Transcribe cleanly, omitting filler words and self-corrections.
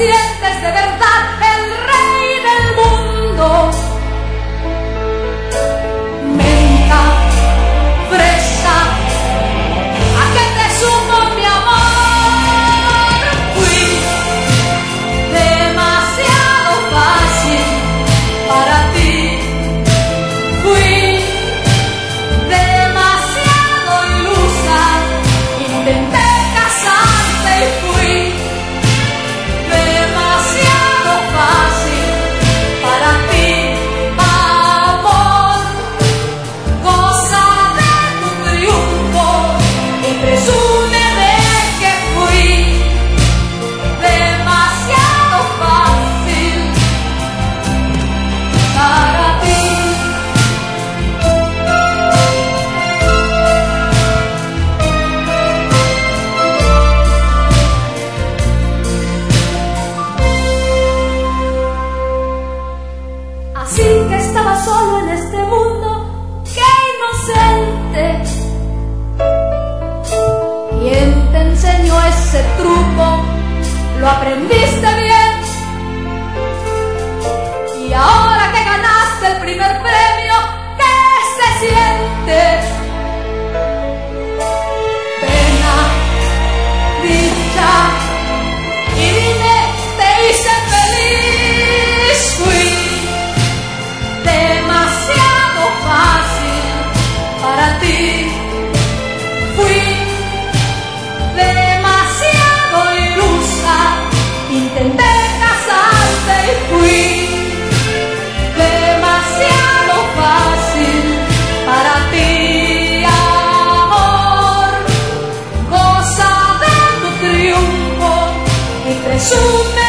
sientes de verdad el rey del mundo. Menta, fresa, ¿a qué te sumo mi amor? Fui demasiado fácil para ti. Fui demasiado ilusa. Intenté casarte y fui demasiado fácil para ti, amor. Goza de tu triunfo y presume de que fui demasiado fácil para ti. Así que estaba solo en este mundo, qué inocente. ¿Quién te enseñó ese truco? ¿Lo aprendiste bien? Y ahora que ganaste el primer premio, ¿qué se siente? Pena, dicha, y dime, te hice feliz. Fui demasiado fácil para ti. Fui demasiado ilusa. Intenté casarte y fui demasiado fácil para ti, amor. Goza de tu triunfo y presume